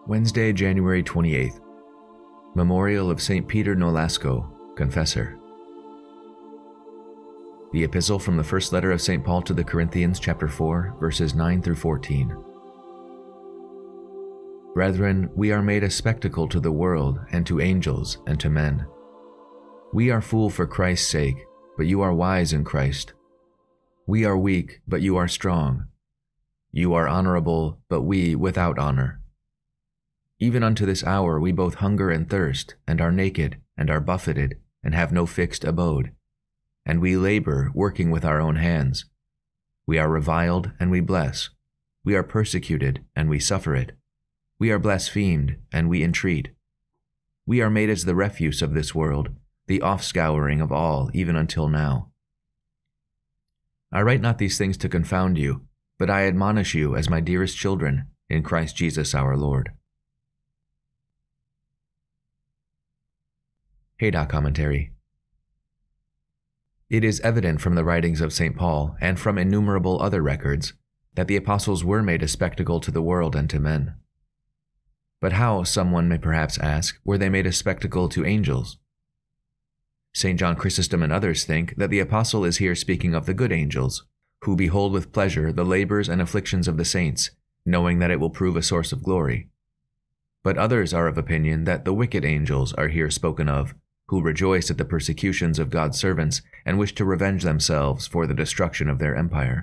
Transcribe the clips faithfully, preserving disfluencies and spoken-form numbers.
Wednesday, January twenty-eighth. Memorial of Saint Peter Nolasco, Confessor. The Epistle from the First Letter of Saint Paul to the Corinthians, chapter four, verses nine through fourteen. Brethren, we are made a spectacle to the world, and to angels, and to men. We are full for Christ's sake, but you are wise in Christ. We are weak, but you are strong. You are honorable, but we without honor. Even unto this hour we both hunger and thirst, and are naked, and are buffeted, and have no fixed abode. And we labor, working with our own hands. We are reviled, and we bless. We are persecuted, and we suffer it. We are blasphemed, and we entreat. We are made as the refuse of this world, the offscouring of all, even until now. I write not these things to confound you, but I admonish you as my dearest children, in Christ Jesus our Lord. Haydock Commentary. It is evident from the writings of Saint Paul, and from innumerable other records, that the apostles were made a spectacle to the world and to men. But how, someone may perhaps ask, were they made a spectacle to angels? Saint John Chrysostom and others think that the apostle is here speaking of the good angels, who behold with pleasure the labors and afflictions of the saints, knowing that it will prove a source of glory. But others are of opinion that the wicked angels are here spoken of, who rejoice at the persecutions of God's servants and wish to revenge themselves for the destruction of their empire.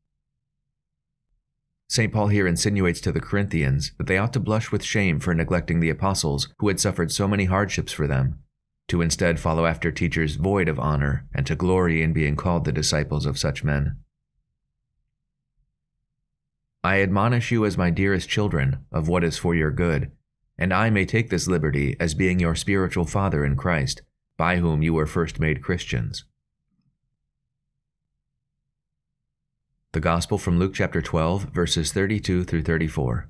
Saint Paul here insinuates to the Corinthians that they ought to blush with shame for neglecting the apostles who had suffered so many hardships for them, to instead follow after teachers void of honor and to glory in being called the disciples of such men. I admonish you as my dearest children of what is for your good, and I may take this liberty as being your spiritual father in Christ, by whom you were first made Christians. The Gospel from Luke chapter twelve, verses thirty-two through thirty-four.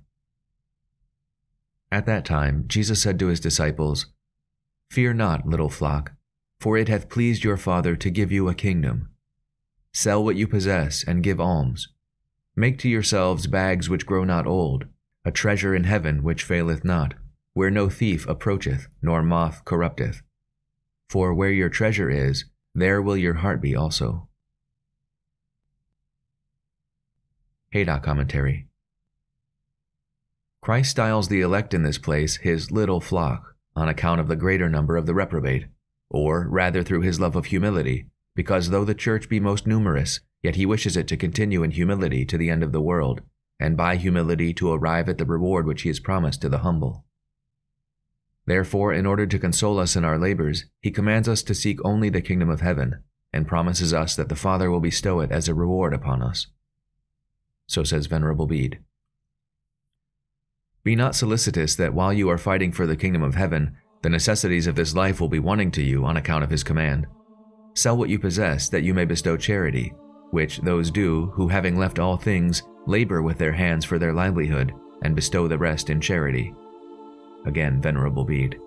At that time Jesus said to his disciples, Fear not, little flock, for it hath pleased your Father to give you a kingdom. Sell what you possess and give alms. Make to yourselves bags which grow not old, a treasure in heaven which faileth not, where no thief approacheth, nor moth corrupteth. For where your treasure is, there will your heart be also. Haydock Commentary. Christ styles the elect in this place his little flock, on account of the greater number of the reprobate, or rather through his love of humility, because though the church be most numerous, yet he wishes it to continue in humility to the end of the world, and by humility to arrive at the reward which he has promised to the humble. Therefore, in order to console us in our labors, he commands us to seek only the kingdom of heaven, and promises us that the Father will bestow it as a reward upon us. So says Venerable Bede. Be not solicitous that while you are fighting for the kingdom of heaven, the necessities of this life will be wanting to you on account of his command. Sell what you possess, that you may bestow charity, which those do who, having left all things, labor with their hands for their livelihood, and bestow the rest in charity. Again, Venerable Bede.